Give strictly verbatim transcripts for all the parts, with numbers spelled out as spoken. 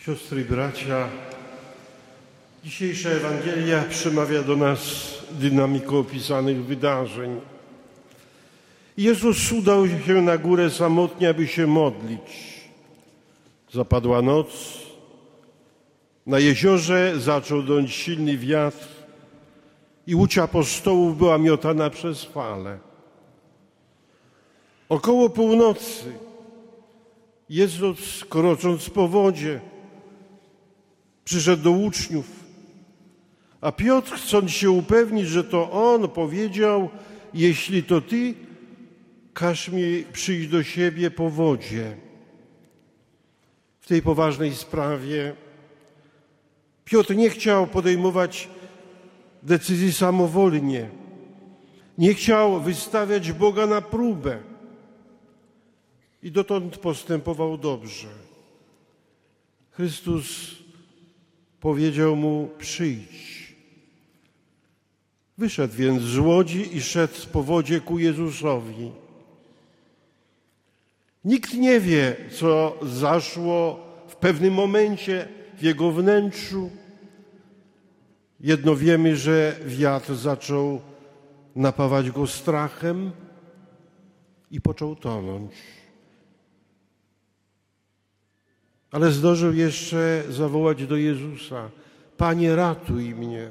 Siostry i bracia, dzisiejsza Ewangelia przemawia do nas dynamiką opisanych wydarzeń. Jezus udał się na górę samotnie, aby się modlić. Zapadła noc. Na jeziorze zaczął dąć silny wiatr i łódź apostołów była miotana przez fale. Około północy Jezus, krocząc po wodzie, przyszedł do uczniów, a Piotr, chcąc się upewnić, że to on, powiedział: jeśli to ty, każ mi przyjść do siebie po wodzie. W tej poważnej sprawie Piotr nie chciał podejmować decyzji samowolnie, nie chciał wystawiać Boga na próbę i dotąd postępował dobrze. Chrystus powiedział mu: przyjdź. Wyszedł więc z łodzi i szedł po wodzie ku Jezusowi. Nikt nie wie, co zaszło w pewnym momencie w jego wnętrzu. Jedno wiemy, że wiatr zaczął napawać go strachem i począł tonąć. Ale zdążył jeszcze zawołać do Jezusa: Panie, ratuj mnie.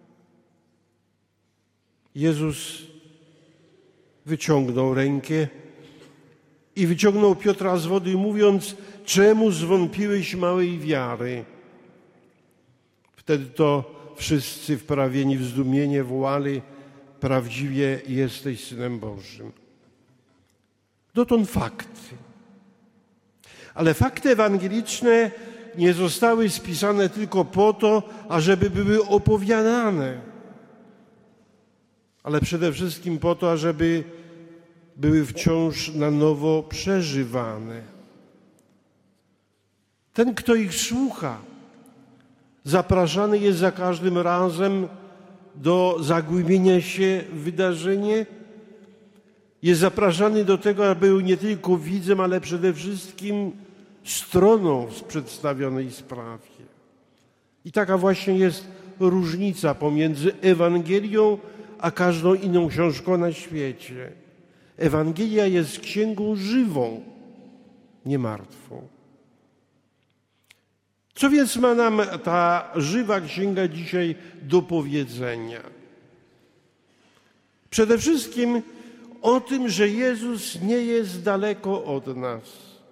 Jezus wyciągnął rękę i wyciągnął Piotra z wody, mówiąc: czemu zwątpiłeś małej wiary? Wtedy to wszyscy wprawieni w zdumienie wołali: prawdziwie jesteś Synem Bożym. Dotąd fakty. Ale fakty ewangeliczne nie zostały spisane tylko po to, ażeby były opowiadane, ale przede wszystkim po to, ażeby były wciąż na nowo przeżywane. Ten, kto ich słucha, zapraszany jest za każdym razem do zagłębienia się w wydarzenie, jest zapraszany do tego, aby był nie tylko widzem, ale przede wszystkim stroną w przedstawionej sprawie. I taka właśnie jest różnica pomiędzy Ewangelią a każdą inną książką na świecie. Ewangelia jest księgą żywą, nie martwą. Co więc ma nam ta żywa księga dzisiaj do powiedzenia? Przede wszystkim o tym, że Jezus nie jest daleko od nas,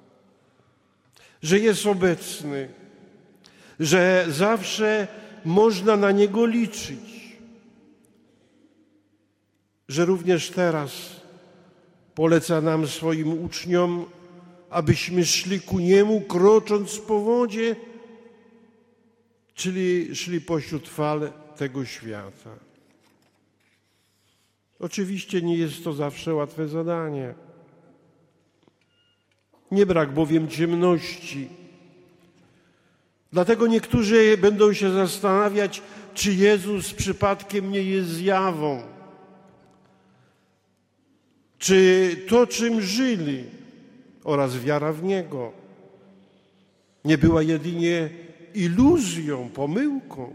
że jest obecny, że zawsze można na Niego liczyć, że również teraz poleca nam swoim uczniom, abyśmy szli ku Niemu, krocząc po wodzie, czyli szli pośród fal tego świata. Oczywiście nie jest to zawsze łatwe zadanie. Nie brak bowiem ciemności. Dlatego niektórzy będą się zastanawiać, czy Jezus przypadkiem nie jest zjawą. Czy to, czym żyli, oraz wiara w Niego, nie była jedynie iluzją, pomyłką.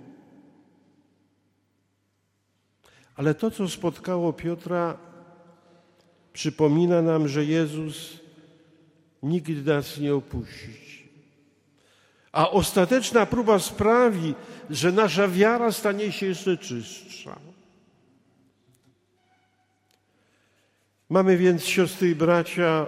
Ale to, co spotkało Piotra, przypomina nam, że Jezus nigdy nas nie opuści. A ostateczna próba sprawi, że nasza wiara stanie się jeszcze czystsza. Mamy więc, siostry i bracia,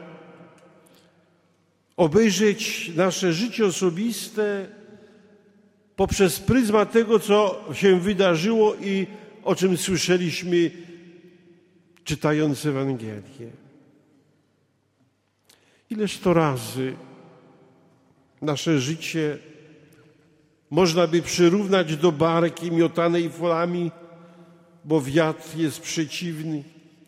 obejrzeć nasze życie osobiste poprzez pryzmat tego, co się wydarzyło i o czym słyszeliśmy, czytając Ewangelię. Ileż to razy nasze życie można by przyrównać do barki miotanej falami, bo wiatr jest przeciwny.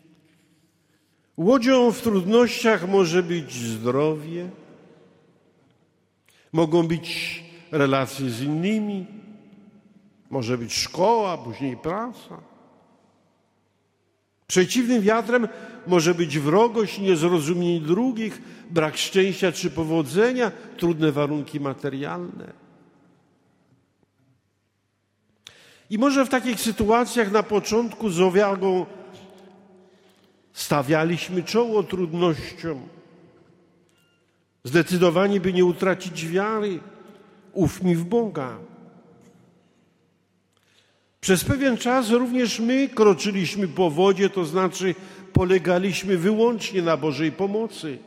Łodzią w trudnościach może być zdrowie, mogą być relacje z innymi, może być szkoła, później praca. Przeciwnym wiatrem może być wrogość, niezrozumienie drugich, brak szczęścia czy powodzenia, trudne warunki materialne. I może w takich sytuacjach na początku z odwagą stawialiśmy czoło trudnościom, zdecydowani, by nie utracić wiary, ufni w Boga. Przez pewien czas również my kroczyliśmy po wodzie, to znaczy polegaliśmy wyłącznie na Bożej pomocy.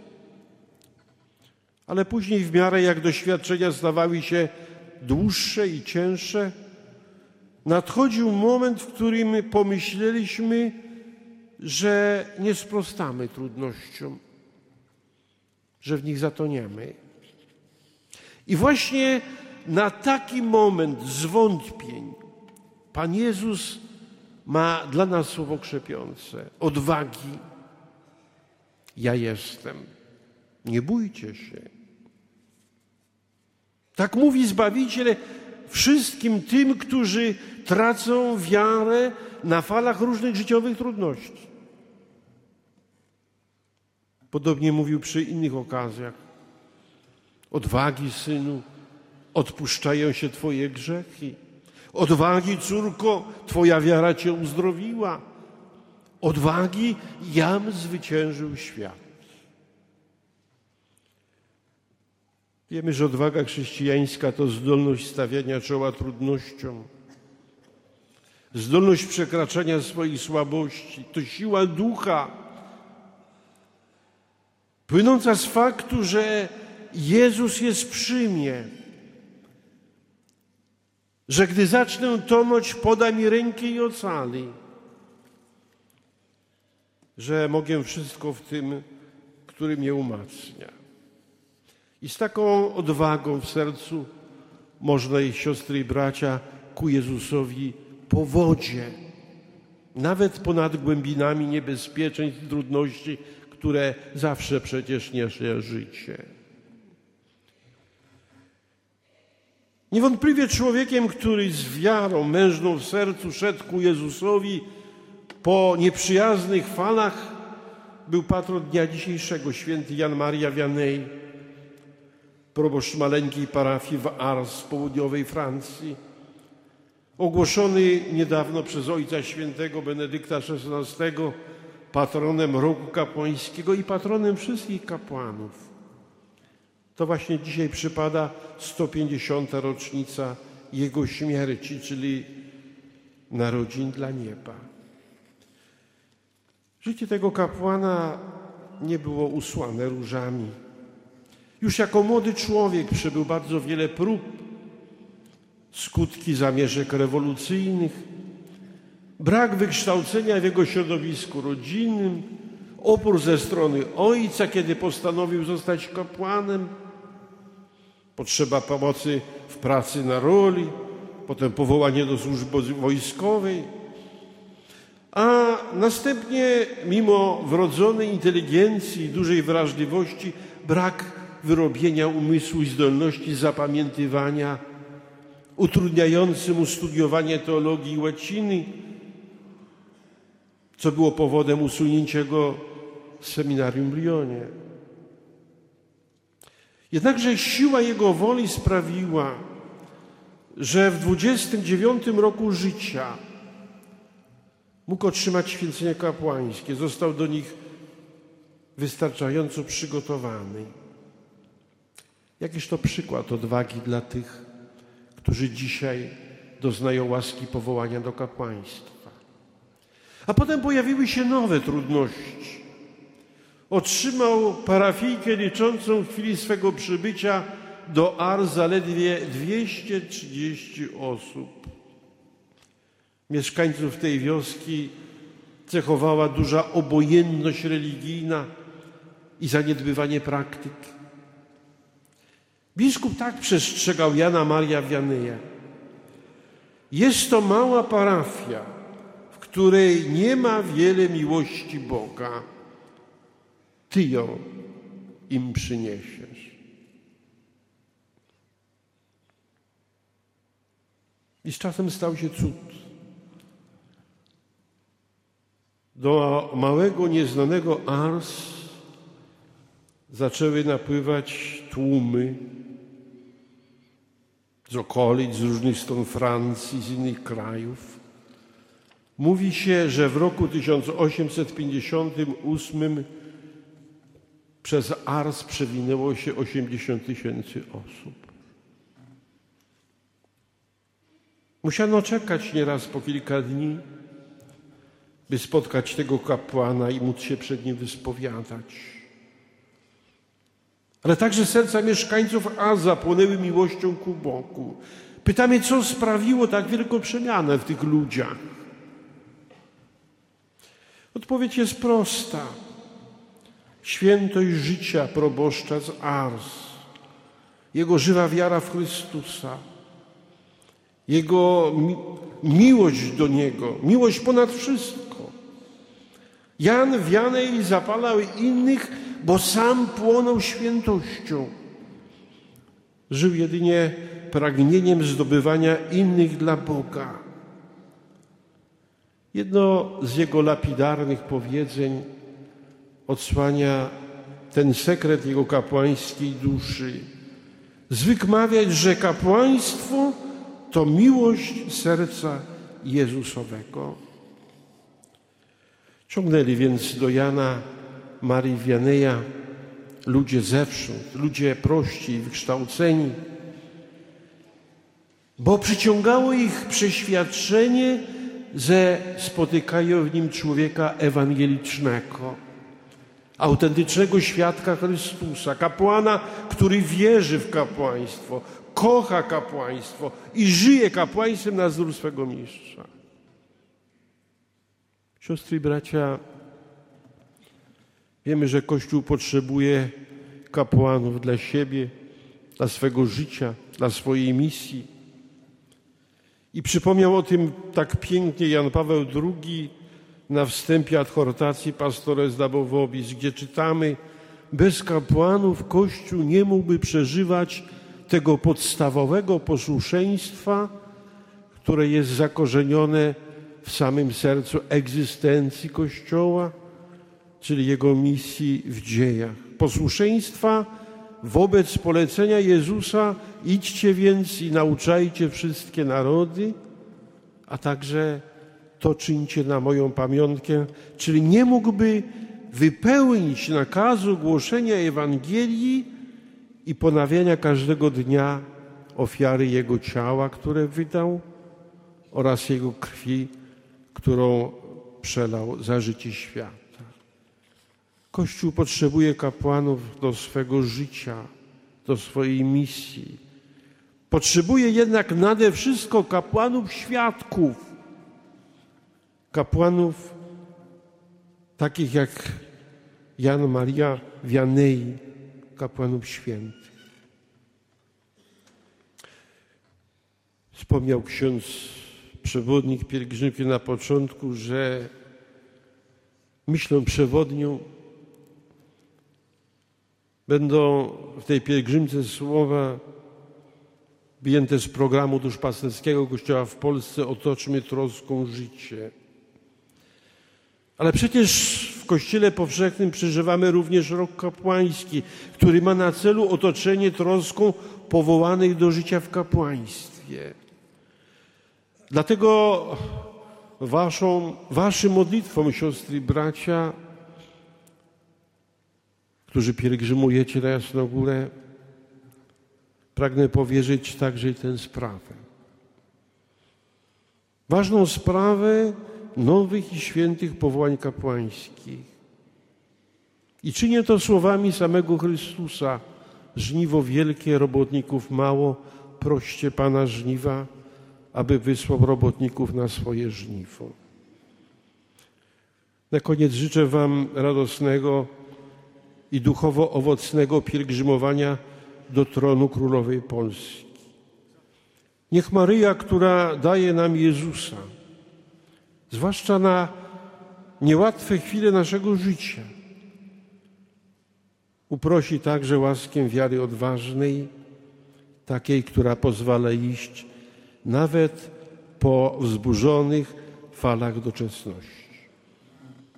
Ale później w miarę jak doświadczenia stawały się dłuższe i cięższe, nadchodził moment, w którym pomyśleliśmy, że nie sprostamy trudnościom, że w nich zatoniemy. I właśnie na taki moment zwątpień Pan Jezus ma dla nas słowo krzepiące, odwagi. Ja jestem. Nie bójcie się. Tak mówi Zbawiciel wszystkim tym, którzy tracą wiarę na falach różnych życiowych trudności. Podobnie mówił przy innych okazjach. Odwagi, synu, odpuszczają się Twoje grzechy. Odwagi, córko, Twoja wiara Cię uzdrowiła. Odwagi, jam zwyciężył świat. Wiemy, że odwaga chrześcijańska to zdolność stawiania czoła trudnościom, zdolność przekraczania swoich słabości, to siła ducha, płynąca z faktu, że Jezus jest przy mnie, że gdy zacznę tonąć, poda mi rękę i ocali, że mogę wszystko w tym, który mnie umacnia. I z taką odwagą w sercu można iść, siostry i bracia, ku Jezusowi po wodzie, nawet ponad głębinami niebezpieczeństw i trudności, które zawsze przecież niesie życie. Niewątpliwie człowiekiem, który z wiarą mężną w sercu szedł ku Jezusowi po nieprzyjaznych falach, był patron dnia dzisiejszego, święty Jan Maria Vianney, proboszcz maleńkiej parafii w Ars w południowej Francji, ogłoszony niedawno przez ojca świętego Benedykta szesnastego patronem roku kapłańskiego i patronem wszystkich kapłanów. To właśnie dzisiaj przypada sto pięćdziesiąta rocznica jego śmierci, czyli narodzin dla nieba. Życie tego kapłana nie było usłane różami. Już jako młody człowiek przebył bardzo wiele prób, skutki zamierzek rewolucyjnych, brak wykształcenia w jego środowisku rodzinnym, opór ze strony ojca, kiedy postanowił zostać kapłanem, potrzeba pomocy w pracy na roli, potem powołanie do służby wojskowej, a następnie mimo wrodzonej inteligencji i dużej wrażliwości brak wyrobienia umysłu i zdolności zapamiętywania, utrudniający mu studiowanie teologii i łaciny, co było powodem usunięcia go z seminarium w Lyonie. Jednakże siła jego woli sprawiła, że w dwudziestym dziewiątym roku życia mógł otrzymać święcenia kapłańskie. Został do nich wystarczająco przygotowany. Jakiż to przykład odwagi dla tych, którzy dzisiaj doznają łaski powołania do kapłaństwa. A potem pojawiły się nowe trudności. Otrzymał parafijkę liczącą w chwili swego przybycia do Ars zaledwie dwieście trzydzieści osób. Mieszkańców tej wioski cechowała duża obojętność religijna i zaniedbywanie praktyk. Biskup tak przestrzegał Jana Maria Vianneya. Jest to mała parafia, w której nie ma wiele miłości Boga. Ty ją im przyniesiesz. I z czasem stał się cud. Do małego, nieznanego Ars zaczęły napływać tłumy z okolic, z różnych stron Francji, z innych krajów. Mówi się, że w roku tysiąc osiemset pięćdziesiątym ósmym przez Ars przewinęło się osiemdziesiąt tysięcy osób. Musiano czekać nieraz po kilka dni, by spotkać tego kapłana i móc się przed nim wyspowiadać. Ale także serca mieszkańców Aza płonęły miłością ku Bogu. Pytamy, co sprawiło tak wielką przemianę w tych ludziach? Odpowiedź jest prosta. Świętość życia proboszcza z Ars, jego żywa wiara w Chrystusa, jego mi- miłość do Niego, miłość ponad wszystko. Jan Wianej zapalał innych, bo sam płonął świętością. Żył jedynie pragnieniem zdobywania innych dla Boga. Jedno z jego lapidarnych powiedzeń odsłania ten sekret jego kapłańskiej duszy. Zwykł mawiać, że kapłaństwo to miłość serca Jezusowego. Ciągnęli więc do Jana Marii Wianeja ludzie zewsząd, ludzie prości, wykształceni, bo przyciągało ich przeświadczenie, że spotykają w nim człowieka ewangelicznego, autentycznego świadka Chrystusa, kapłana, który wierzy w kapłaństwo, kocha kapłaństwo i żyje kapłaństwem na wzór swego mistrza. Siostry i bracia, wiemy, że Kościół potrzebuje kapłanów dla siebie, dla swego życia, dla swojej misji. I przypomniał o tym tak pięknie Jan Paweł drugi na wstępie adhortacji Pastores Dabo Vobis, gdzie czytamy: bez kapłanów Kościół nie mógłby przeżywać tego podstawowego posłuszeństwa, które jest zakorzenione w samym sercu egzystencji Kościoła, czyli jego misji w dziejach. Posłuszeństwa wobec polecenia Jezusa: idźcie więc i nauczajcie wszystkie narody, a także to czyńcie na moją pamiątkę, czyli nie mógłby wypełnić nakazu głoszenia Ewangelii i ponawiania każdego dnia ofiary Jego ciała, które wydał, oraz Jego krwi, którą przelał za życie świata. Kościół potrzebuje kapłanów do swego życia, do swojej misji. Potrzebuje jednak nade wszystko kapłanów świadków. Kapłanów takich jak Jan Maria Wianei, kapłanów świętych. Wspomniał ksiądz przewodnik pielgrzymki na początku, że myślą przewodnią będą w tej pielgrzymce słowa wyjęte z programu duszpasterskiego Kościoła w Polsce: otoczmy troską życie. Ale przecież w Kościele powszechnym przeżywamy również rok kapłański, który ma na celu otoczenie troską powołanych do życia w kapłaństwie. Dlatego waszą, waszym modlitwom, siostry i bracia, którzy pielgrzymujecie na Jasną Górę, pragnę powierzyć także i tę sprawę. Ważną sprawę nowych i świętych powołań kapłańskich. I czynię to słowami samego Chrystusa: żniwo wielkie, robotników mało, proście Pana żniwa, aby wysłał robotników na swoje żniwo. Na koniec życzę wam radosnego i duchowo owocnego pielgrzymowania do tronu Królowej Polski. Niech Maryja, która daje nam Jezusa, zwłaszcza na niełatwe chwile naszego życia, uprosi także łaskę wiary odważnej, takiej, która pozwala iść nawet po wzburzonych falach doczesności.